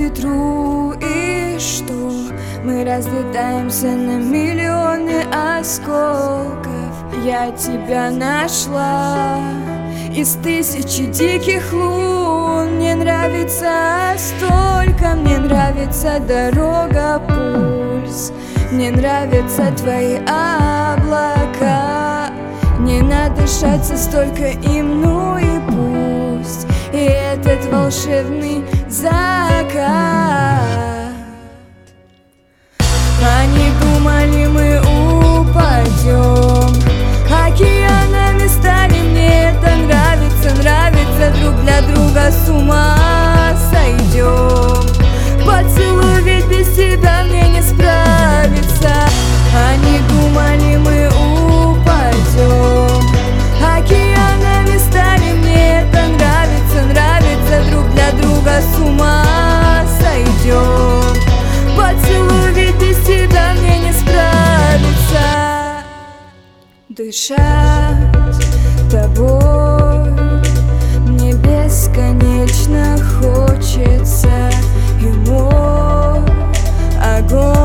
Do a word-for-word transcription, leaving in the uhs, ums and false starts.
ветру. И что? Мы разлетаемся на миллионы осколков. Я тебя нашла из тысячи диких лун. Мне нравится столько, мне нравится дорога, пульс. Мне нравятся твои облака. Не надышаться столько им, ну и пусть. И этот волшебный закат. Они думали, мы упадем океанами стали. Мне это нравится, нравится. Друг для друга с ума сойдем. Поцелуй, ведь без тебя мне не справиться. Они думали, мы упадем океанами стали. Мне это нравится, нравится. Друг для друга с ума сойдем. Поцелуй, ведь без тебя мне не справиться. Дышать тобой мне бесконечно хочется. И мой огонь